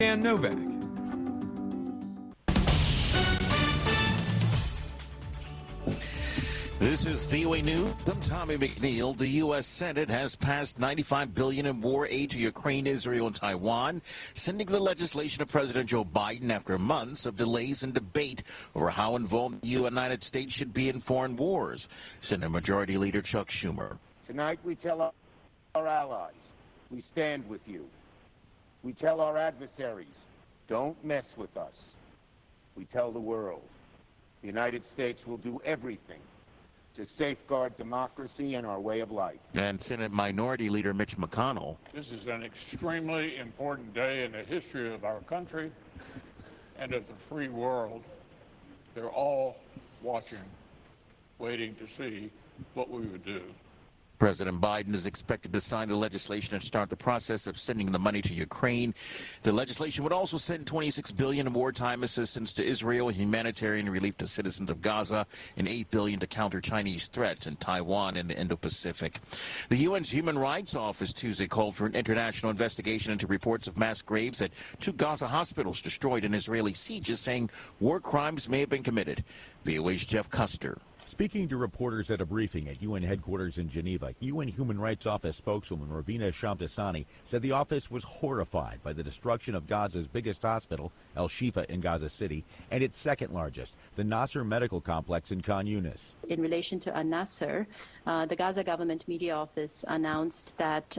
Dan Novak. This is VOA News. I'm Tommy McNeil. The U.S. Senate has passed $95 billion in war aid to Ukraine, Israel, and Taiwan, sending the legislation to President Joe Biden after months of delays and debate over how involved the United States should be in foreign wars. Senate Majority Leader Chuck Schumer. Tonight we tell our allies, we stand with you. We tell our adversaries, don't mess with us. We tell the world, the United States will do everything to safeguard democracy and our way of life. And Senate Minority Leader Mitch McConnell. This is an extremely important day in the history of our country and of the free world. They're all watching, waiting to see what we would do. President Biden is expected to sign the legislation and start the process of sending the money to Ukraine. The legislation would also send $26 billion in wartime assistance to Israel, humanitarian relief to citizens of Gaza, and $8 billion to counter Chinese threats in Taiwan and the Indo-Pacific. The UN's Human Rights Office Tuesday called for an international investigation into reports of mass graves at 2 Gaza hospitals destroyed in Israeli sieges, saying war crimes may have been committed. VOA's Jeff Custer. Speaking to reporters at a briefing at UN headquarters in Geneva, UN Human Rights Office spokeswoman Ravina Shamdasani said the office was horrified by the destruction of Gaza's biggest hospital, Al Shifa in Gaza City, and its second largest, the Nasser Medical Complex in Khan Yunis. In relation to Al-Nasser, the Gaza government media office announced that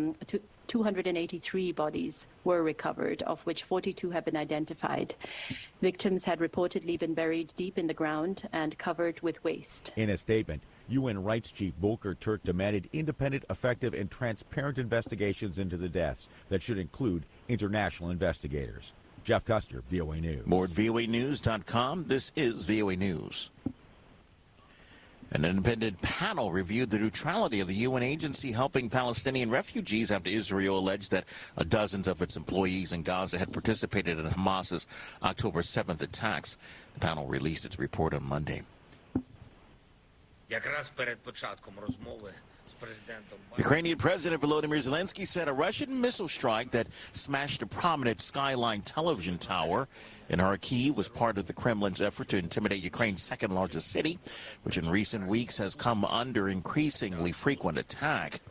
283 bodies were recovered, of which 42 have been identified. Victims had reportedly been buried deep in the ground and covered with waste. In a statement, UN Rights Chief Volker Turk demanded independent, effective, and transparent investigations into the deaths that should include international investigators. Jeff Custer, VOA News. More at voanews.com. This is VOA News. An independent panel reviewed the neutrality of the UN agency helping Palestinian refugees after Israel alleged that dozens of its employees in Gaza had participated in Hamas's October 7th attacks. The panel released its report on Monday. Ukrainian President Volodymyr Zelensky said a Russian missile strike that smashed a prominent Skyline television tower in Kharkiv was part of the Kremlin's effort to intimidate Ukraine's second largest city, which in recent weeks has come under increasingly frequent attack.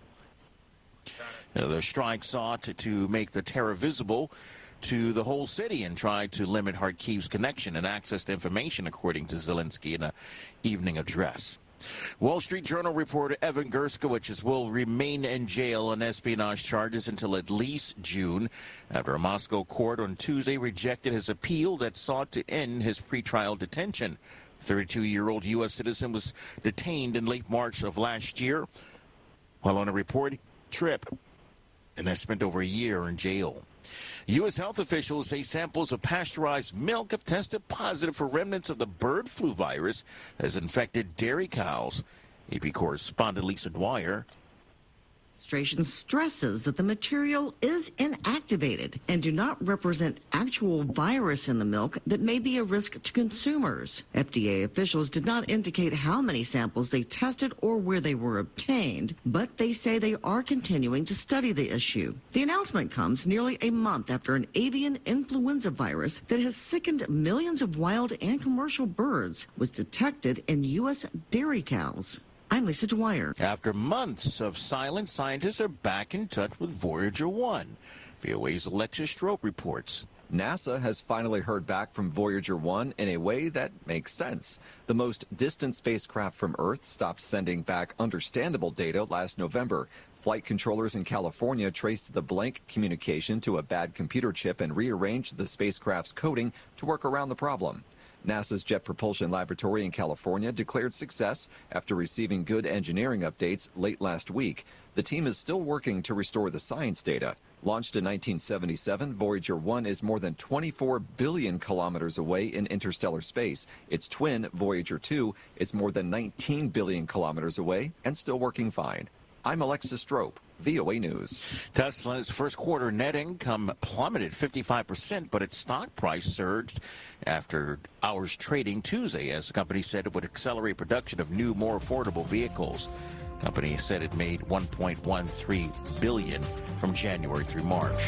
The strike sought to make the terror visible to the whole city and tried to limit Kharkiv's connection and access to information, according to Zelensky in an evening address. Wall Street Journal reporter Evan Gershkovich will remain in jail on espionage charges until at least June after a Moscow court on Tuesday rejected his appeal that sought to end his pretrial detention. The 32-year-old U.S. citizen was detained in late March of last year while on a reporting trip and has spent over a year in jail. U.S. health officials say samples of pasteurized milk have tested positive for remnants of the bird flu virus that has infected dairy cows. AP correspondent Lisa Dwyer. Administration stresses that the material is inactivated and do not represent actual virus in the milk that may be a risk to consumers. FDA officials did not indicate how many samples they tested or where they were obtained, but they say they are continuing to study the issue. The announcement comes nearly a month after an avian influenza virus that has sickened millions of wild and commercial birds was detected in U.S. dairy cows. I'm Lisa Dwyer. After months of silence, scientists are back in touch with Voyager 1. VOA's Alexis Strope reports. NASA has finally heard back from Voyager 1 in a way that makes sense. The most distant spacecraft from Earth stopped sending back understandable data last November. Flight controllers in California traced the blank communication to a bad computer chip and rearranged the spacecraft's coding to work around the problem. NASA's Jet Propulsion Laboratory in California declared success after receiving good engineering updates late last week. The team is still working to restore the science data. Launched in 1977, Voyager 1 is more than 24 billion kilometers away in interstellar space. Its twin, Voyager 2, is more than 19 billion kilometers away and still working fine. I'm Alexis Strope, VOA News. Tesla's first quarter net income plummeted 55%, but its stock price surged after hours trading Tuesday as the company said it would accelerate production of new, more affordable vehicles. The company said it made $1.13 billion from January through March.